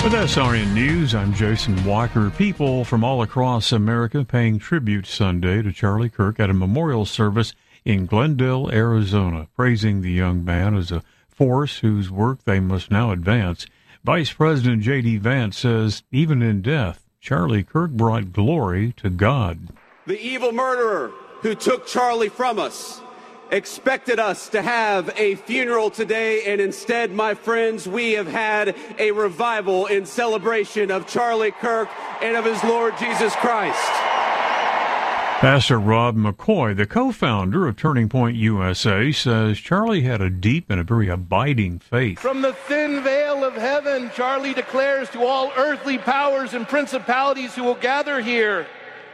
With SRN News, I'm Jason Walker. People from all across America paying tribute Sunday to Charlie Kirk at a memorial service in Glendale, Arizona, praising the young man as a force whose work they must now advance. Vice President J.D. Vance says, even in death, Charlie Kirk brought glory to God. The evil murderer who took Charlie from us expected us to have a funeral today, and instead, my friends, we have had a revival in celebration of Charlie Kirk and of his Lord Jesus Christ. Pastor Rob McCoy, the co-founder of Turning Point USA, says Charlie had a deep and a very abiding faith. From the thin veil of heaven, Charlie declares to all earthly powers and principalities who will gather here,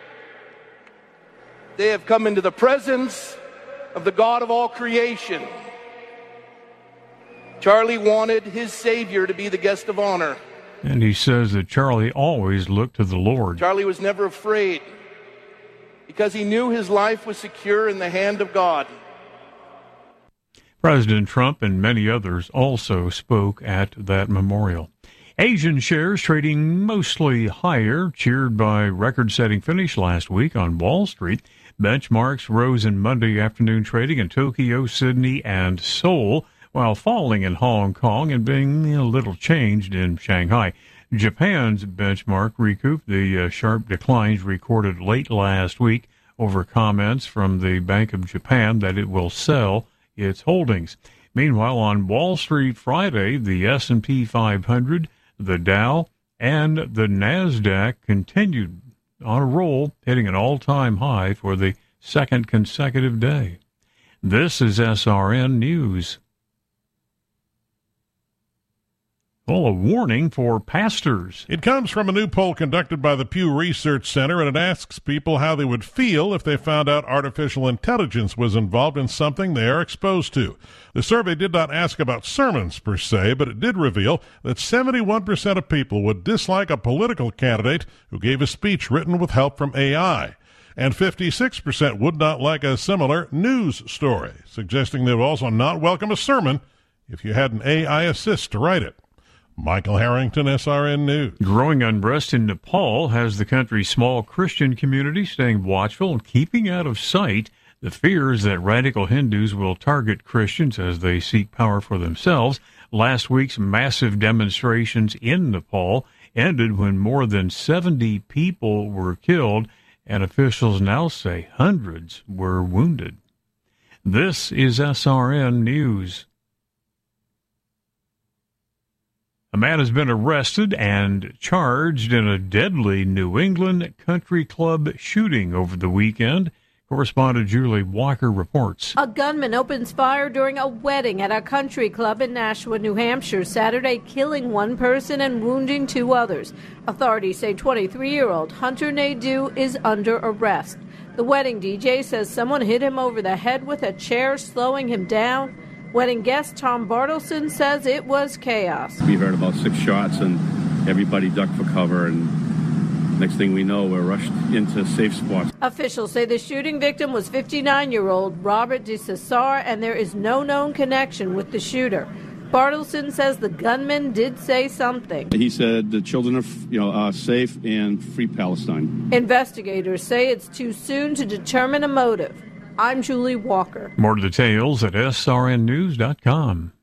they have come into the presence of the God of all creation. Charlie wanted his Savior to be the guest of honor. And he says that Charlie always looked to the Lord. Charlie was never afraid because he knew his life was secure in the hand of God. President Trump and many others also spoke at that memorial. Asian shares trading mostly higher, cheered by record-setting finish last week on Wall Street. Benchmarks rose in Monday afternoon trading in Tokyo, Sydney, and Seoul, while falling in Hong Kong and being a little changed in Shanghai. Japan's benchmark recouped the sharp declines recorded late last week over comments from the Bank of Japan that it will sell its holdings. Meanwhile, on Wall Street Friday, the S&P 500, the Dow, and the NASDAQ continued on a roll, hitting an all-time high for the second consecutive day. This is SRN News. Well, a warning for pastors. It comes from a new poll conducted by the Pew Research Center, and it asks people how they would feel if they found out artificial intelligence was involved in something they are exposed to. The survey did not ask about sermons per se, but it did reveal that 71% of people would dislike a political candidate who gave a speech written with help from AI. And 56% would not like a similar news story, suggesting they would also not welcome a sermon if you had an AI assist to write it. Michael Harrington, SRN News. Growing unrest in Nepal has the country's small Christian community staying watchful and keeping out of sight the fears that radical Hindus will target Christians as they seek power for themselves. Last week's massive demonstrations in Nepal ended when more than 70 people were killed, and officials now say hundreds were wounded. This is SRN News. A man has been arrested and charged in a deadly New England country club shooting over the weekend. Correspondent Julie Walker reports. A gunman opens fire during a wedding at a country club in Nashua, New Hampshire, Saturday, killing one person and wounding two others. Authorities say 23-year-old Hunter Nadeau is under arrest. The wedding DJ says someone hit him over the head with a chair, slowing him down. Wedding guest Tom Bartleson says it was chaos. We heard about 6 shots and everybody ducked for cover, and next thing we know, we're rushed into safe spots. Officials say the shooting victim was 59-year-old Robert DeCesar, and there is no known connection with the shooter. Bartleson says the gunman did say something. He said the children are safe and free Palestine. Investigators say it's too soon to determine a motive. I'm Julie Walker. More details at srnnews.com.